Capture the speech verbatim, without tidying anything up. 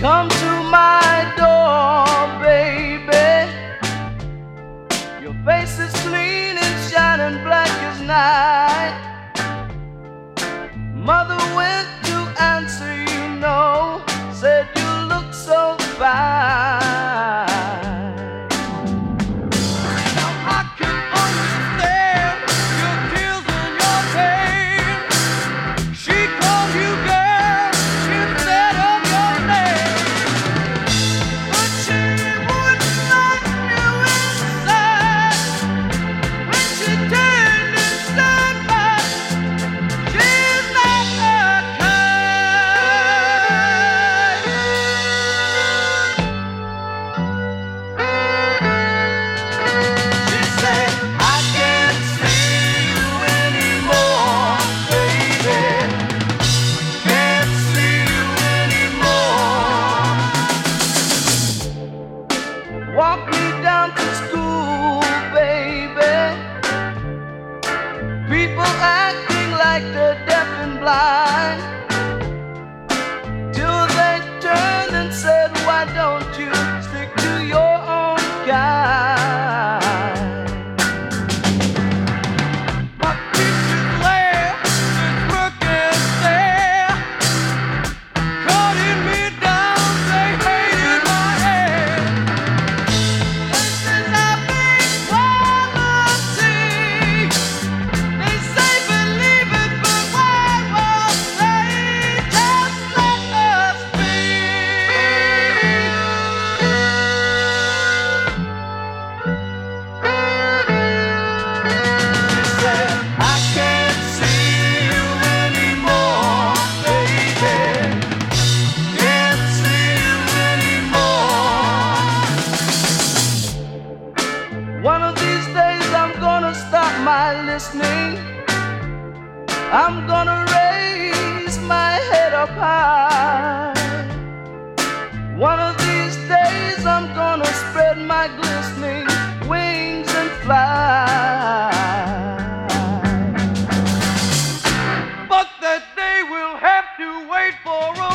Come to my door, baby. Your face is clean and shining black as night. Mother went to answer, you know, said you look so fine. Now I can understand your tears and your pain. She called you girl instead of your name, but she wouldn't let you inside. When she turned and stood back, she's not her kind. She said, I can't see you anymore, baby. Can't see you anymore. Walk me down to school, baby. People acting like they're deaf and blind, till they turned and said, why don't you stick to your own kind? My teachers laughed and crooked stare, cutting me down, they hated my hair. This is a big poverty. They say believe it, but why won't they just let us be? She said, I can't see you anymore, baby. Can't see you anymore. One of these days I'm gonna stop my listening. I'm gonna raise my head up high. One of these days I'm gonna spread my glistening wings and fly. But that day will have to wait for a